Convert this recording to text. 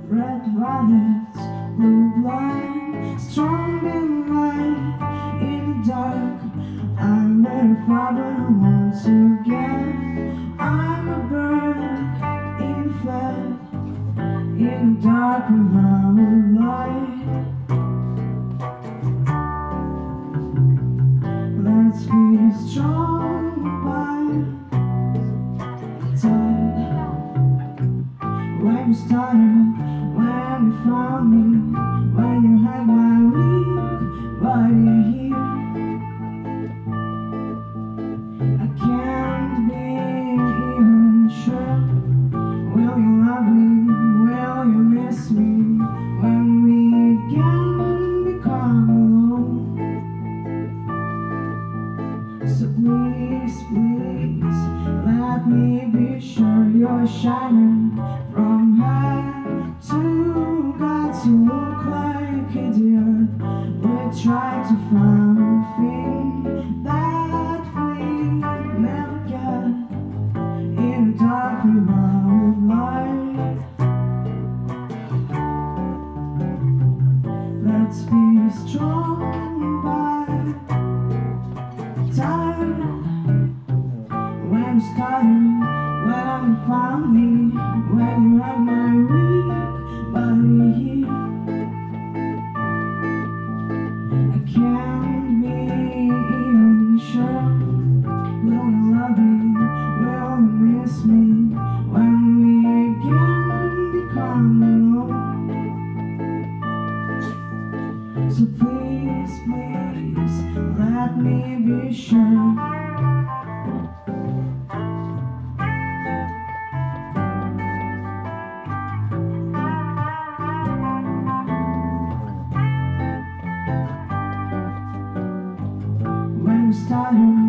red violets, blue blind, strong and light in the dark. I'm a father once again. I'm a bird in the flood, in the dark without light. Let's be strong by time. When you started, when you found me, when you had my weak body here, I can't be even sure. Will you love me? Will you miss me when we again become alone? So please, please, let me be sure you're shining from head to God to look like a deer. We try to find a thing that we never get in the dark without light. Let's be strong by time. When you started, when you found me, when you had my weak body here, I can't be even sure. Will you love me? Will you miss me when we again become alone? So please, please, let me be sure. When we started,